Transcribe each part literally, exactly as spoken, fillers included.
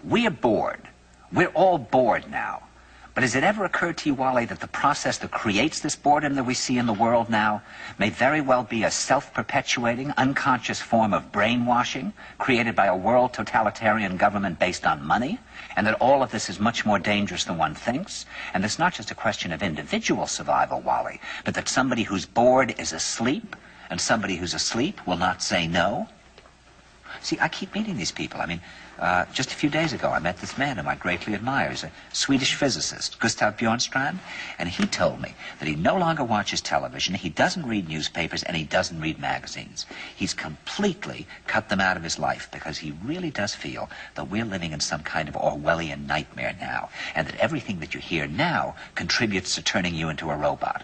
We are bored. We're all bored now. But has it ever occurred to you, Wally, that the process that creates this boredom that we see in the world now may very well be a self-perpetuating, unconscious form of brainwashing created by a world totalitarian government based on money, and that all of this is much more dangerous than one thinks, and it's not just a question of individual survival, Wally, but that somebody who's bored is asleep, and somebody who's asleep will not say no? See, I keep meeting these people. I mean, uh, just a few days ago, I met this man whom I greatly admire. He's a Swedish physicist, Gustav Bjornstrand, and he told me that he no longer watches television, he doesn't read newspapers, and he doesn't read magazines. He's completely cut them out of his life because he really does feel that we're living in some kind of Orwellian nightmare now, and that everything that you hear now contributes to turning you into a robot.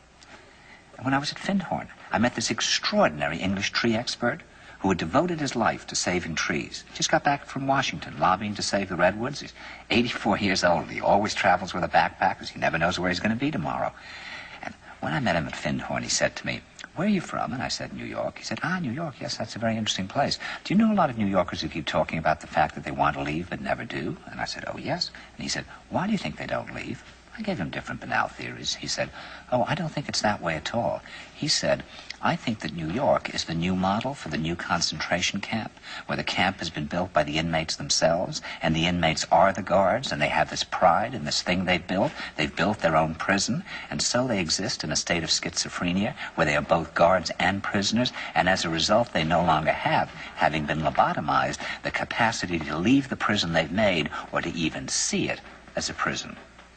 And when I was at Findhorn, I met this extraordinary English tree expert who had devoted his life to saving trees. Just got back from Washington, lobbying to save the redwoods. He's eighty-four years old. He always travels with a backpack because he never knows where he's going to be tomorrow. And when I met him at Findhorn, he said to me, "Where are you from?" And I said, "New York." He said, "Ah, New York, yes, that's a very interesting place. Do you know a lot of New Yorkers who keep talking about the fact that they want to leave but never do?" And I said, "Oh, yes." And he said, "Why do you think they don't leave?" I gave him different banal theories. He said, "Oh, I don't think it's that way at all." He said, "I think that New York is the new model for the new concentration camp, where the camp has been built by the inmates themselves, and the inmates are the guards, and they have this pride in this thing they've built. They've built their own prison, and so they exist in a state of schizophrenia, where they are both guards and prisoners, and as a result, they no longer have, having been lobotomized, the capacity to leave the prison they've made, or to even see it as a prison."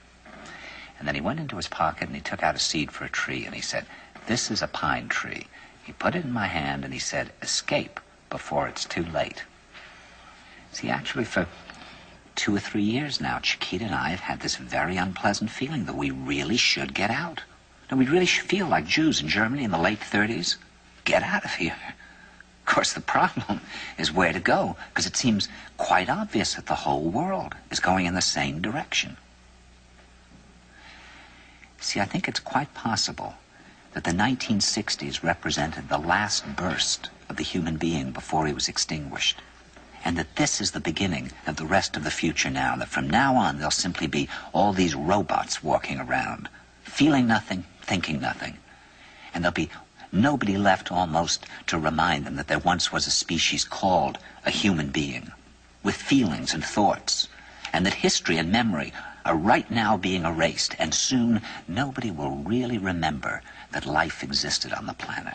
And then he went into his pocket and he took out a seed for a tree and he said, "This is a pine tree." He put it in my hand and he said, "Escape before it's too late." See, actually for two or three years now, Chiquita and I have had this very unpleasant feeling that we really should get out. And we really should feel like Jews in Germany in the late thirties. Get out of here. Of course, the problem is where to go, because it seems quite obvious that the whole world is going in the same direction. See, I think it's quite possible that the nineteen sixties represented the last burst of the human being before he was extinguished, and that this is the beginning of the rest of the future now, that from now on there'll simply be all these robots walking around, feeling nothing, thinking nothing, and there'll be nobody left almost to remind them that there once was a species called a human being, with feelings and thoughts, and that history and memory are right now being erased, and soon nobody will really remember that life existed on the planet.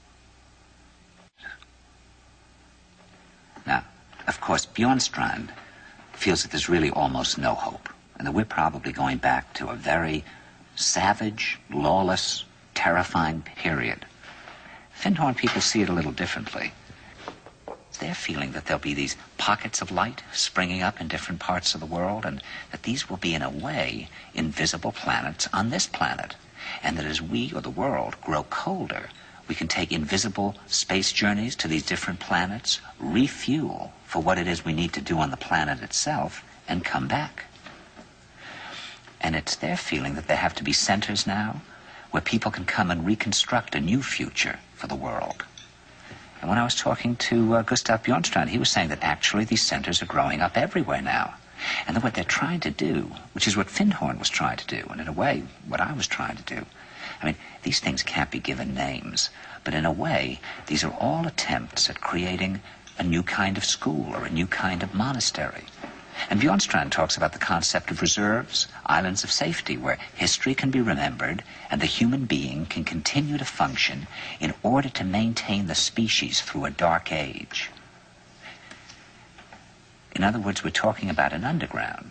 Now, of course, Bjornstrand feels that there's really almost no hope, and that we're probably going back to a very savage, lawless, terrifying period. Findhorn people see it a little differently. They're feeling that there'll be these pockets of light springing up in different parts of the world, and that these will be, in a way, invisible planets on this planet. And that as we, or the world, grow colder, we can take invisible space journeys to these different planets, refuel for what it is we need to do on the planet itself, and come back. And it's their feeling that there have to be centers now where people can come and reconstruct a new future for the world. And when I was talking to uh, Gustav Bjornstrand, he was saying that actually these centers are growing up everywhere now. And that what they're trying to do, which is what Findhorn was trying to do, and in a way, what I was trying to do. I mean, these things can't be given names, but in a way, these are all attempts at creating a new kind of school or a new kind of monastery. And Bjornstrand talks about the concept of reserves, islands of safety, where history can be remembered and the human being can continue to function in order to maintain the species through a dark age. In other words, we're talking about an underground.